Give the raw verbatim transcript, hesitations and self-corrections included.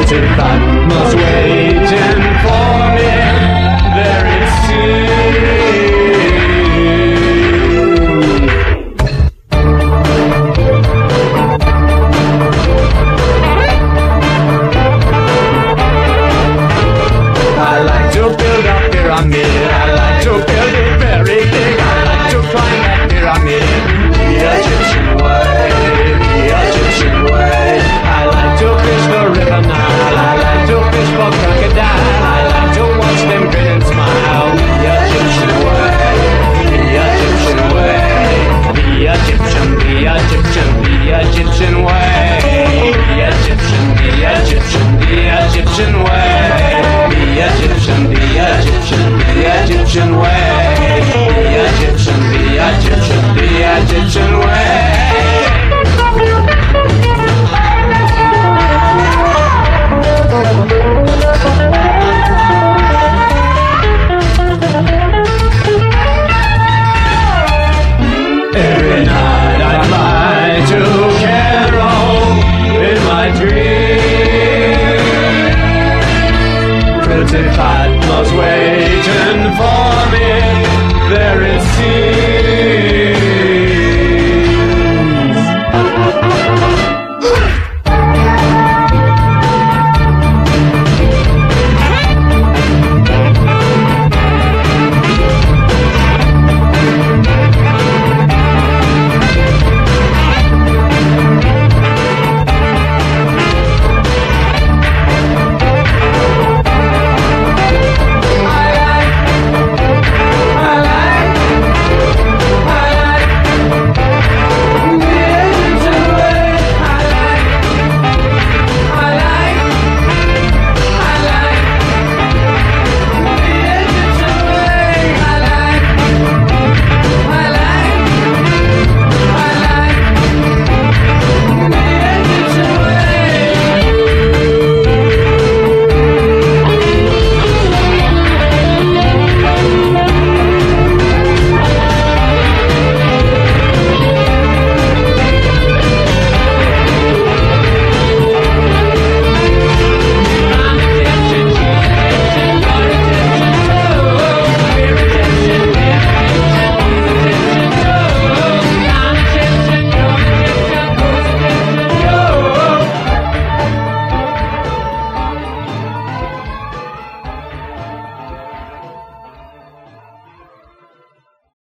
pretty Fatma's waiting for me very soon. I like to build a pyramid, I like to build it very big, I like to climb that pyramid the Egyptian way, the Egyptian way. I like to fish the river Nile, I like to fish for crocodile, I like to watch them grin and smile the Egyptian way, the Egyptian way, the Egyptian, the Egyptian, the Egyptian way, the Egyptian, the Egyptian, the Egyptian way, the Egyptian, the Egyptian, the Egyptian way, the Egyptian, the Egyptian, the Egyptian way. Every night I fly to Cairo in my dream. Pretty fly